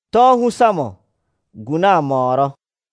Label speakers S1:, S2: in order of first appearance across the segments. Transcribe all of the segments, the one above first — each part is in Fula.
S1: To husamo guna moro.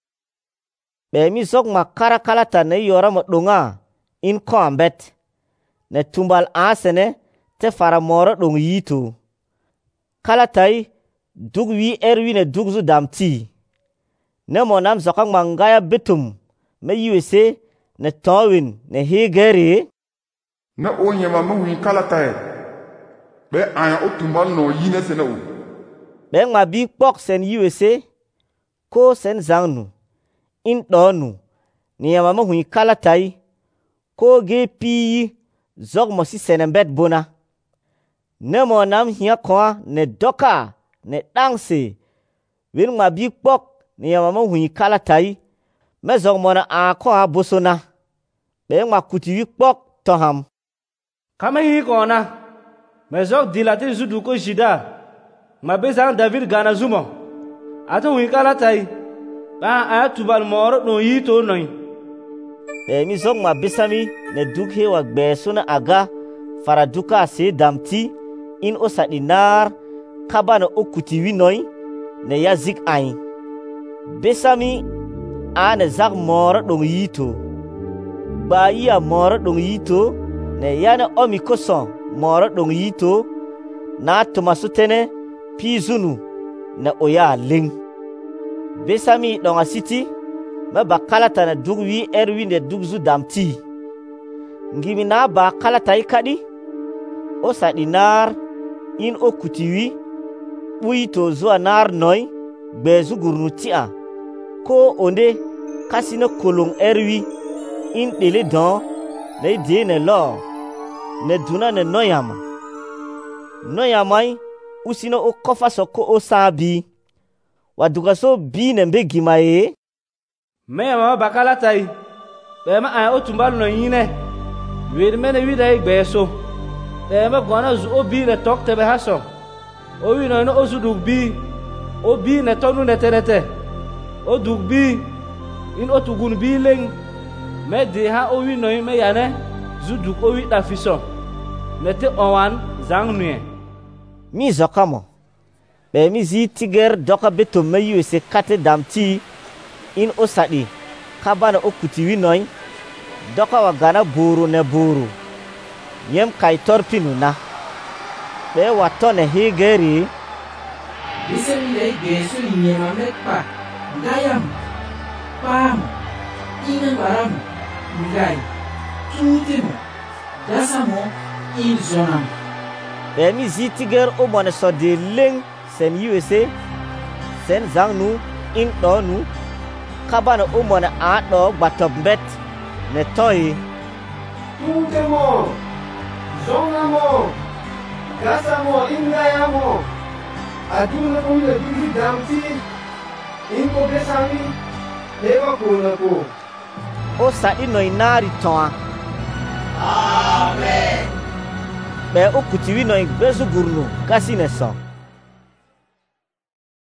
S1: Be mi zok ma kara kalata ne yora mo dunga in ko ambet. Ne tumbal asene te fara moro dung yitu. Kalatai dug wi erwi ne dugzu damti. Ne mo nam zokang mangaya bitum me yiwese ne towin ne hegeri.
S2: Ne o nyema me wi kalatai. Be aya o tumbal no yine sene u.
S1: Be ma bi pok sen yiwese ko sen zangnu. In donu ni yama me wi kalatai ko ge pi zog mo si senembet bona. Ne mo nam hiya kwa ne doka ne dangse. Win ma bi pok ni yama me wi kalatai. Me zog mo na a kwa bosona. Be ma kuti wi pok toham.
S3: Kama hi kona. Me zog dilati zudu ko jida. Ma bezang David gana zumo. Ato wi kalatai. Ba a tubal moro no yito noy.
S1: Be mi zog ma besami ne duk hewa gbesuna aga faraduka se damti in osa dinar kabana okuti wi noy ne yazik ain. Besami a ne zag moro dong yito. Ba iya moro dong yito ne yana omi koson moro dong yito na tumasutene pizunu ne oya ling. Besami donga siti me ba kalata na dug wi erwi ne dugzu damti. Ngimi na ba kalata ikadi osa dinar in okuti wi uito zuwa nar noy bezu gurnutia ko onde kasino kolong erwi in dele don ne de ne lo ne duna ne noyama. Noyamai usino o kofa soko o sabi. Waduga so bi ne mbe gimaye.
S3: Me ma bakala tai. Be ma a o tumbal no yine. Wi me ne wi dai gbeso. Be ma gona zu o bi ne tok te be haso. O wi no o zu dug bi. O bi ne tonu ne terete. O dug bi in o tugun bi leng. Me de ha o wi no me yane zu dug o wi da fiso. Ne te owan zang nuye.
S1: Mi zokamo. Be mi zi tiger doka beto me yiwese kate damti in osadi kabana okuti wi noy doka wa gana buru ne buru yem kai torpinu na. Be watone hegeri.
S4: Bise mi lei gesu nyema mekpa ngayam pam inen baram ngai tutimo dasamo in zonam.
S1: Be mi zi tiger o mone so de leng sen yiwese sen zangnu in donu kabana o mone a do gbatombet ne toy.
S5: Tutimo zonamo dasamo in ngayamo aduna ko le digi damti in ko besami eva ko na ko
S1: O sa ino inari toa.
S5: Amen.
S1: Be okuti wi no igbezu gurnu kasi ne so.